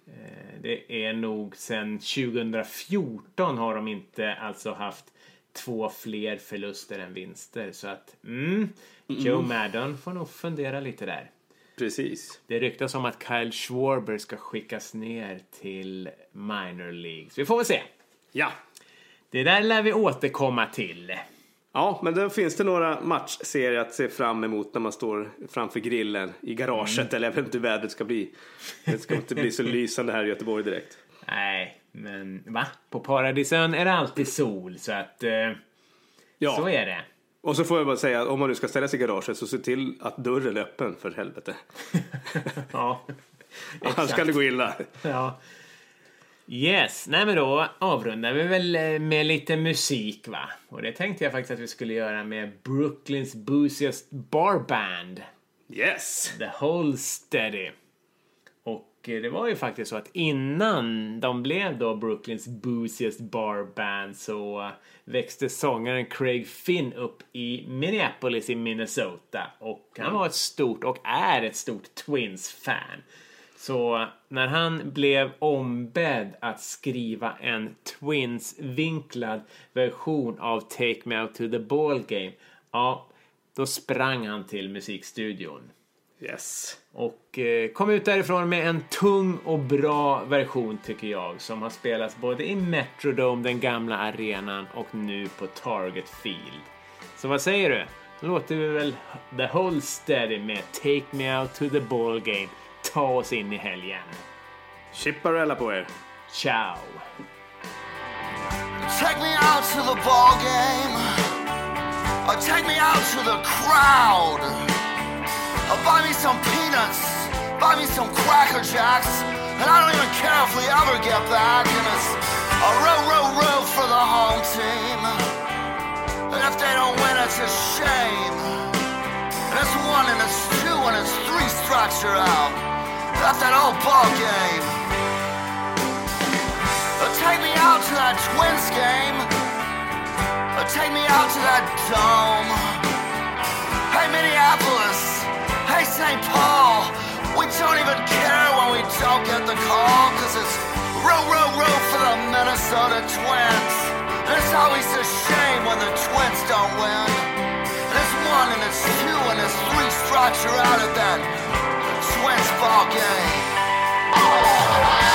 Det är nog sedan tjugohundrafjorton har de inte alltså haft två fler förluster än vinster. Så att mm, Joe Maddon får nog fundera lite där. Precis. Det ryktas om att Kyle Schwarber ska skickas ner till minor leagues. Vi får väl se. Ja. Det där lär vi återkomma till. Ja, men då finns det några matchserier att se fram emot när man står framför grillen i garaget mm. eller jag vet inte hur vädret ska bli. Det ska inte bli så lysande här i Göteborg direkt. Nej, men va? På Paradisön är det alltid sol så att eh, ja. så är det. Och så får jag bara säga att om man nu ska ställa sig i garaget så se till att dörren är öppen för helvete. Ja, annars kan det gå illa. Ja. Yes, nej men då avrundar vi väl med lite musik va? Och det tänkte jag faktiskt att vi skulle göra med Brooklyns booziest barband. Yes! The Whole Steady. Och det var ju faktiskt så att innan de blev då Brooklyns booziest barband så växte sångaren Craig Finn upp i Minneapolis i Minnesota. Och han var ett stort och är ett stort Twins-fan. Så när han blev ombedd att skriva en Twins-vinklad version av Take Me Out to the Ball Game, ja, då sprang han till musikstudion. Yes. Och eh, kom ut därifrån med en tung och bra version tycker jag, som har spelats både i Metrodome, den gamla arenan, och nu på Target Field. Så vad säger du? Då låter vi väl The Whole Steady med Take Me Out to the Ball Game ta oss in i helgen. Chipparella på er. Ciao. Take me out to the ball game. Or take me out to the crowd. Or buy me some peanuts. Buy me some Cracker Jacks. And I don't even care if we ever get back. And it's a row, row, row for the home team. And if they don't win, it's a shame. And it's one and it's two and it's three strikes you're out. That's that old ball game. Or take me out to that Twins game. Or take me out to that dome. Hey Minneapolis. Hey Saint Paul. We don't even care when we don't get the call. Cause it's row, row, row for the Minnesota Twins. And it's always a shame when the Twins don't win. And it's one and it's two and it's three strikes you're out at that Twins ball game.